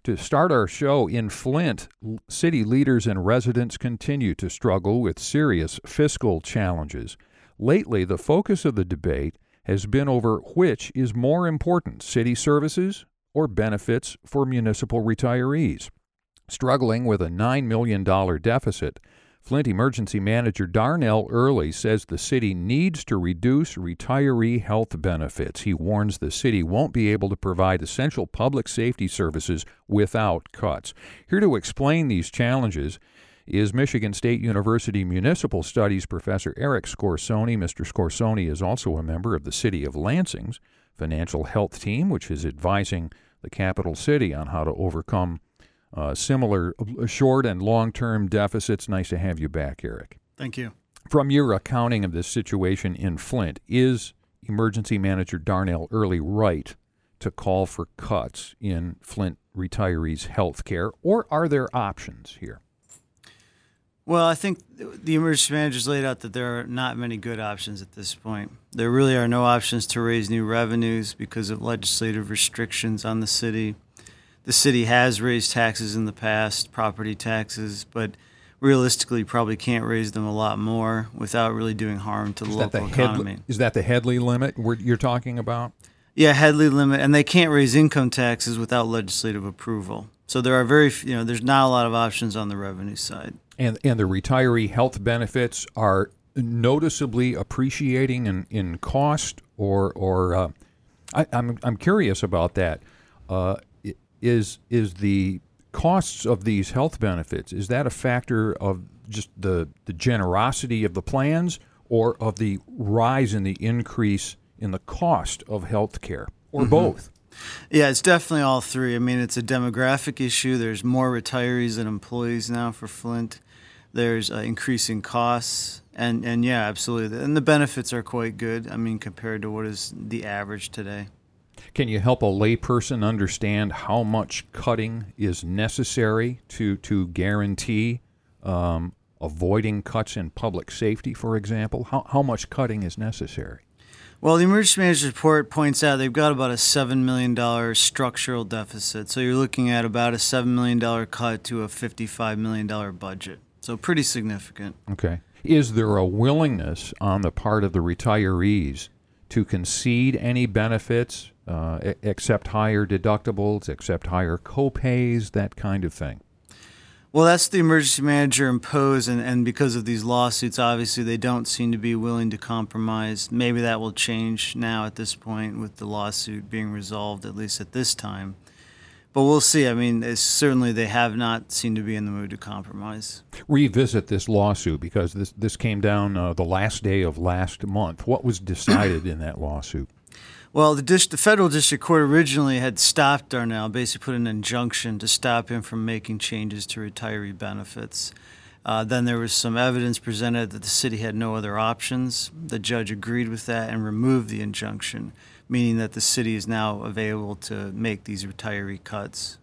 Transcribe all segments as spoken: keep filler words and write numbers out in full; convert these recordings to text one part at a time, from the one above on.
To start our show, in Flint, city leaders and residents continue to struggle with serious fiscal challenges. Lately, the focus of the debate has been over which is more important, city services or benefits for municipal retirees. Struggling with a nine million dollars deficit, Flint Emergency Manager Darnell Early says the city needs to reduce retiree health benefits. He warns the city won't be able to provide essential public safety services without cuts. Here to explain these challenges is Michigan State University Municipal Studies Professor Eric Scorsoni. Mister Scorsoni is also a member of the City of Lansing's Financial Health Team, which is advising the capital city on how to overcome Uh, similar short and long-term deficits. Nice to have you back, Eric. Thank you. From your accounting of this situation in Flint, is Emergency Manager Darnell Early right to call for cuts in Flint retirees' health care, or are there options here? Well, I think the emergency manager's laid out that there are not many good options at this point. There really are no options to raise new revenues because of legislative restrictions on the city. The city has raised taxes in the past, property taxes, but realistically probably can't raise them a lot more without really doing harm to the local economy. Headley, is that the Headley limit you're talking about? Yeah, Headley limit, and they can't raise income taxes without legislative approval. So there are very, you know, there's not a lot of options on the revenue side. And and the retiree health benefits are noticeably appreciating in, in cost, or or uh, I, I'm I'm curious about that. Uh, Is is the costs of these health benefits, is that a factor of just the, the generosity of the plans, or of the rise in the increase in the cost of health care, or mm-hmm. both? Yeah, it's definitely all three. I mean, it's a demographic issue. There's more retirees than employees now for Flint. There's uh, increasing costs. And, and yeah, absolutely. And the benefits are quite good, I mean, compared to what is the average today. Can you help a layperson understand how much cutting is necessary to to guarantee um, avoiding cuts in public safety, for example? How how much cutting is necessary? Well, the emergency manager's report points out they've got about a seven million dollars structural deficit. So you're looking at about a seven million dollars cut to a fifty-five million dollars budget. So pretty significant. Okay. Is there a willingness on the part of the retirees to concede any benefits, uh, accept higher deductibles, accept higher co-pays, that kind of thing? Well, that's the emergency manager imposed, and, and because of these lawsuits, obviously they don't seem to be willing to compromise. Maybe that will change now at this point with the lawsuit being resolved, at least at this time. But we'll see. I mean, it's, certainly they have not seemed to be in the mood to compromise. Revisit this lawsuit, because this, this came down uh, the last day of last month. What was decided in that lawsuit? Well, the, dis- the federal district court originally had stopped Darnell, basically put an injunction to stop him from making changes to retiree benefits. Uh, then there was some evidence presented that the city had no other options. The judge agreed with that and removed the injunction, meaning that the city is now available to make these retiree cuts.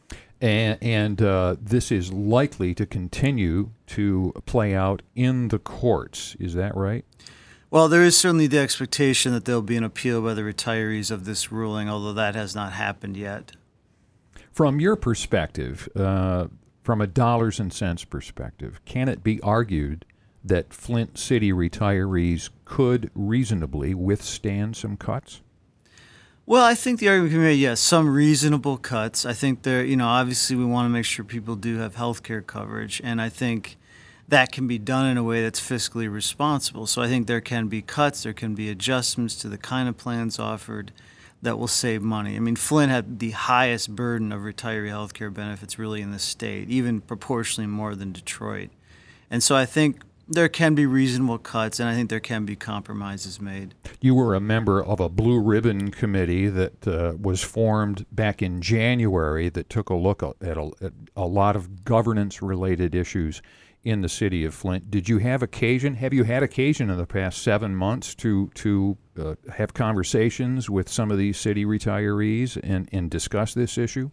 And, and uh, this is likely to continue to play out in the courts. Is that right? Well, there is certainly the expectation that there will be an appeal by the retirees of this ruling, although that has not happened yet. From your perspective, uh, from a dollars and cents perspective, can it be argued that Flint City retirees could reasonably withstand some cuts? Well, I think the argument can be made, yes, some reasonable cuts. I think there, you know, obviously we want to make sure people do have health care coverage, and I think that can be done in a way that's fiscally responsible. So I think there can be cuts, there can be adjustments to the kind of plans offered that will save money. I mean, Flint had the highest burden of retiree health care benefits really in the state, even proportionally more than Detroit. And so I think there can be reasonable cuts, and I think there can be compromises made. You were a member of a Blue Ribbon Committee that uh, was formed back in January that took a look at a, at a lot of governance-related issues in the city of Flint. Did you have occasion, have you had occasion in the past seven months to to uh, have conversations with some of these city retirees and, and discuss this issue?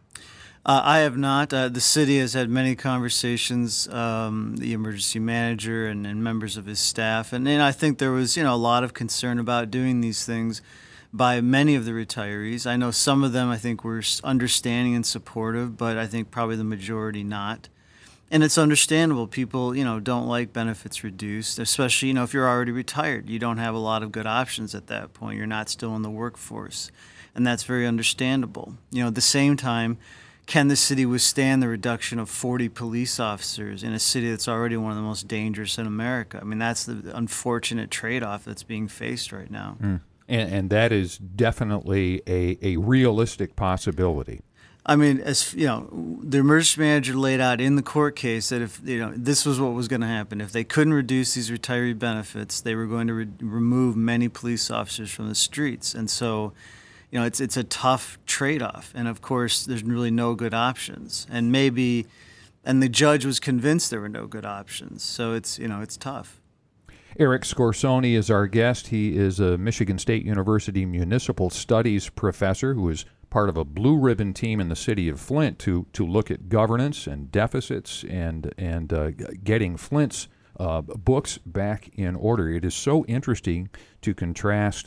Uh, I have not. Uh, the city has had many conversations, um, the emergency manager and, and members of his staff. And, and I think there was, you know, a lot of concern about doing these things by many of the retirees. I know some of them, I think, were understanding and supportive, but I think probably the majority not. And it's understandable. People, you know, don't like benefits reduced, especially, you know, if you're already retired. You don't have a lot of good options at that point. You're not still in the workforce. And that's very understandable. You know, at the same time, can the city withstand the reduction of forty police officers in a city that's already one of the most dangerous in America? I mean, that's the unfortunate trade-off that's being faced right now. Mm. And, and that is definitely a, a realistic possibility. I mean, as you know, the emergency manager laid out in the court case that if you know this was what was going to happen, if they couldn't reduce these retiree benefits, they were going to re- remove many police officers from the streets. And so, you know, it's it's a tough trade-off. And of course, there's really no good options. And maybe, and the judge was convinced there were no good options. So it's you know it's tough. Eric Scorsoni is our guest. He is a Michigan State University Municipal Studies professor who is part of a blue ribbon team in the city of Flint to to look at governance and deficits and and uh, getting Flint's uh, books back in order. It is so interesting to contrast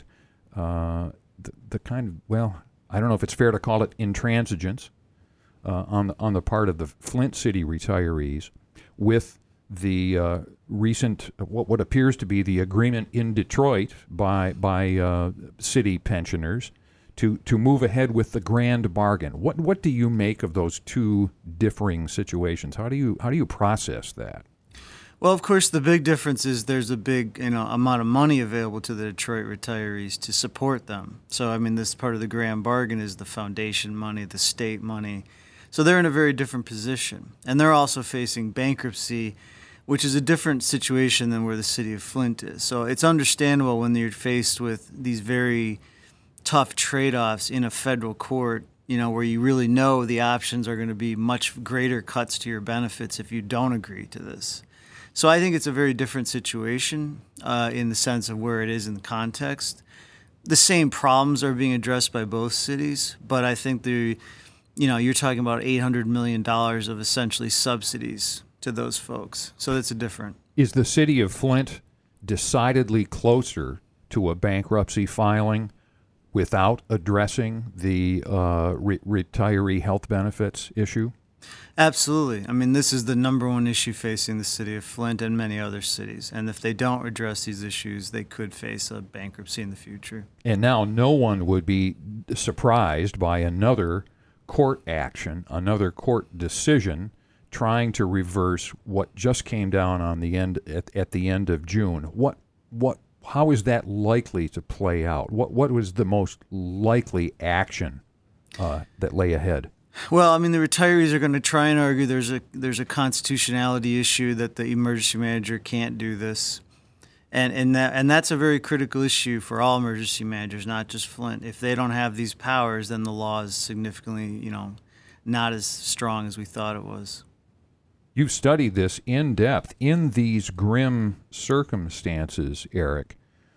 uh, the, the kind of, well, I don't know if it's fair to call it intransigence uh, on the, on the part of the Flint city retirees with the uh, recent what what appears to be the agreement in Detroit by by uh, city pensioners to to move ahead with the grand bargain. What what do you make of those two differing situations? How do you how do you process that? Well, of course, the big difference is there's a big you know amount of money available to the Detroit retirees to support them. So, I mean, this part of the grand bargain is the foundation money, the state money. So they're in a very different position. And they're also facing bankruptcy, which is a different situation than where the city of Flint is. So it's understandable when you're faced with these very tough trade-offs in a federal court, you know, where you really know the options are going to be much greater cuts to your benefits if you don't agree to this. So I think it's a very different situation uh, in the sense of where it is in the context. The same problems are being addressed by both cities, but I think the, you know, you're talking about eight hundred million dollars of essentially subsidies to those folks. So that's a different. Is the city of Flint decidedly closer to a bankruptcy filing without addressing the uh, re- retiree health benefits issue? Absolutely. I mean, this is the number one issue facing the city of Flint and many other cities. And if they don't address these issues, they could face a bankruptcy in the future. And now no one would be surprised by another court action, another court decision trying to reverse what just came down on the end at, at the end of June. What what how is that likely to play out? What what was the most likely action uh, that lay ahead? Well, I mean, the retirees are going to try and argue there's a there's a constitutionality issue that the emergency manager can't do this, and and that and that's a very critical issue for all emergency managers, not just Flint. If they don't have these powers, then the law is significantly, you know, not as strong as we thought it was. You've studied this in depth. In these grim circumstances, Eric,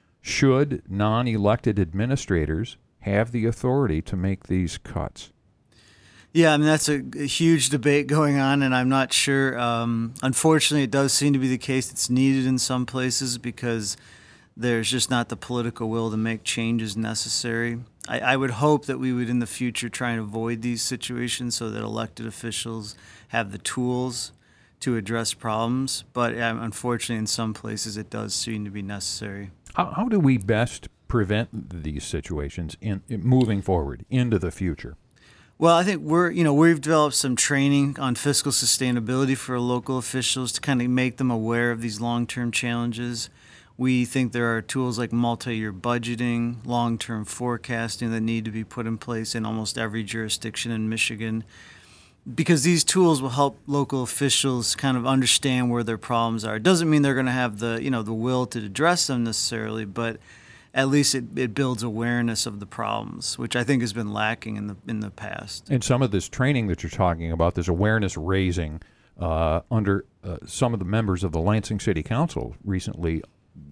should non-elected administrators have the authority to make these cuts? Yeah, I mean, that's a, a huge debate going on, and I'm not sure. Um, unfortunately, it does seem to be the case it's needed in some places because there's just not the political will to make changes necessary. I, I would hope that we would, in the future, try and avoid these situations so that elected officials have the tools to address problems. But um, unfortunately, in some places, it does seem to be necessary. How, how do we best prevent these situations in, in moving forward into the future? Well, I think we're, you know, we've developed some training on fiscal sustainability for local officials to kind of make them aware of these long-term challenges. We think there are tools like multi-year budgeting, long-term forecasting that need to be put in place in almost every jurisdiction in Michigan, because these tools will help local officials kind of understand where their problems are. It doesn't mean they're going to have the, you know, the will to address them necessarily, but at least it, it builds awareness of the problems, which I think has been lacking in the in the past. And some of this training that you're talking about, this awareness raising uh, under uh, some of the members of the Lansing City Council recently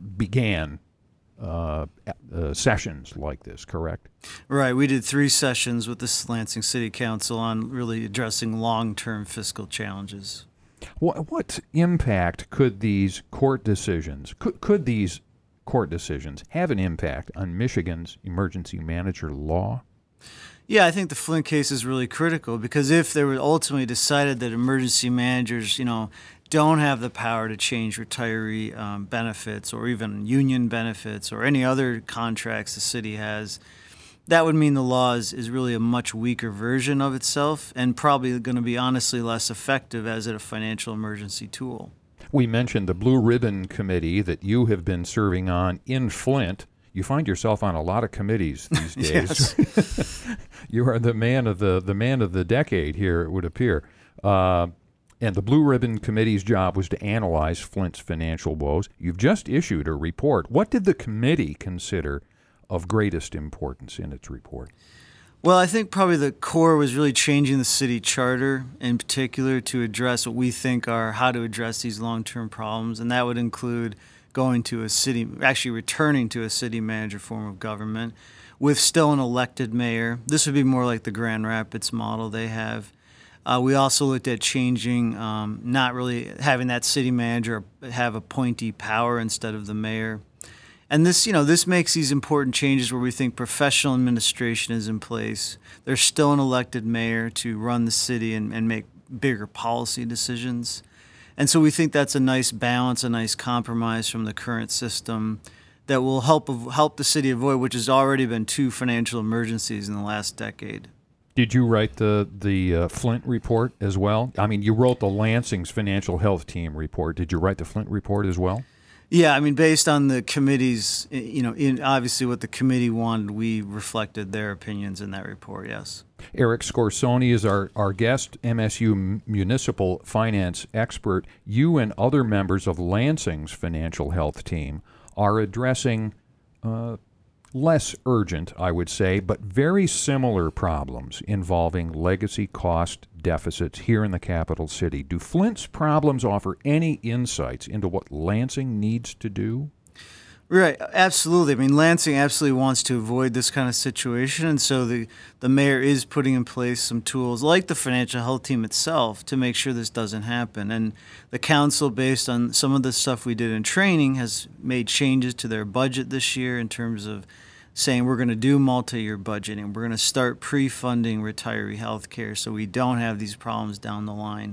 began uh, uh, sessions like this, correct? Right. We did three sessions with the Lansing City Council on really addressing long-term fiscal challenges. What, what impact could these court decisions, could, could these court decisions have an impact on Michigan's emergency manager law? Yeah, I think the Flint case is really critical because if they were ultimately decided that emergency managers, you know, don't have the power to change retiree um, benefits or even union benefits or any other contracts the city has, that would mean the law is, is really a much weaker version of itself and probably going to be honestly less effective as a financial emergency tool. We mentioned the Blue Ribbon Committee that you have been serving on in Flint. You find yourself on a lot of committees these days. Yes. You are the man of the the man of the decade here, it would appear. Uh, and the Blue Ribbon Committee's job was to analyze Flint's financial woes. You've just issued a report. What did the committee consider of greatest importance in its report? Well, I think probably the core was really changing the city charter in particular to address what we think are how to address these long-term problems, and that would include going to a city, actually returning to a city manager form of government with still an elected mayor. This would be more like the Grand Rapids model they have. Uh, we also looked at changing, um, not really having that city manager have appointee power instead of the mayor. And this, you know, this makes these important changes where we think professional administration is in place. There's still an elected mayor to run the city and, and make bigger policy decisions. And so we think that's a nice balance, a nice compromise from the current system that will help help the city avoid, which has already been two financial emergencies in the last decade. Did you write the the uh, Flint report as well? I mean, you wrote the Lansing's financial health team report. Did you write the Flint report as well? Yeah, I mean, based on the committee's, you know, in obviously what the committee wanted, we reflected their opinions in that report, yes. Eric Scorsoni is our, our guest, M S U municipal finance expert. You and other members of Lansing's financial health team are addressing uh, less urgent, I would say, but very similar problems involving legacy cost deficits here in the capital city. Do Flint's problems offer any insights into what Lansing needs to do? Right, absolutely. I mean, Lansing absolutely wants to avoid this kind of situation, and so the, the mayor is putting in place some tools, like the financial health team itself, to make sure this doesn't happen. And the council, based on some of the stuff we did in training, has made changes to their budget this year in terms of saying we're going to do multi-year budgeting. We're going to start pre-funding retiree health care so we don't have these problems down the line.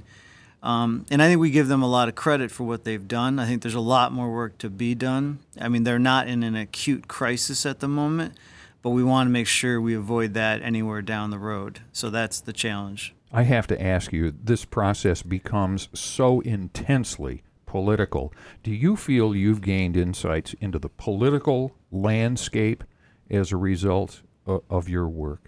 Um, and I think we give them a lot of credit for what they've done. I think there's a lot more work to be done. I mean, they're not in an acute crisis at the moment, but we want to make sure we avoid that anywhere down the road. So that's the challenge. I have to ask you, this process becomes so intensely political. Do you feel you've gained insights into the political landscape as a result of, of your work?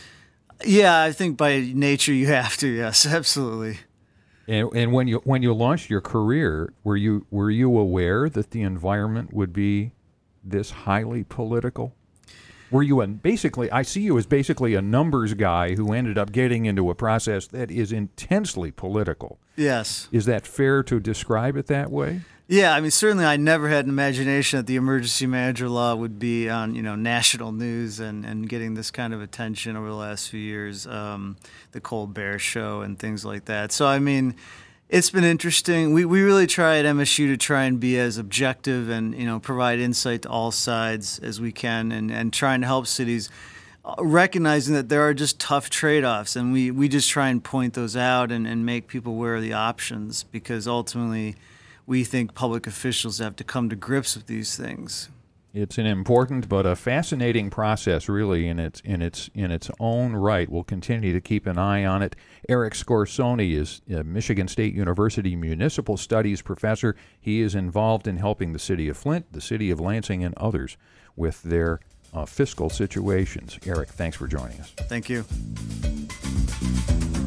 Yeah, I think by nature you have to, yes, absolutely. And, and when you when you launched your career, were you were you aware that the environment would be this highly political? Were you a, basically? I see you as basically a numbers guy who ended up getting into a process that is intensely political. Yes. Is that fair to describe it that way? Yeah, I mean, certainly I never had an imagination that the emergency manager law would be on, you know, national news and, and getting this kind of attention over the last few years, um, the Colbert Show and things like that. So, I mean, it's been interesting. We we really try at M S U to try and be as objective and, you know, provide insight to all sides as we can and, and trying to help cities recognizing that there are just tough trade-offs. And we, we just try and point those out and, and make people aware of the options because ultimately we think public officials have to come to grips with these things. It's an important but a fascinating process, really, in its in its in its own right. We'll continue to keep an eye on it. Eric Scorsoni is a Michigan State University Municipal Studies professor. He is involved in helping the city of Flint, the city of Lansing, and others with their uh, fiscal situations. Eric, thanks for joining us. Thank you.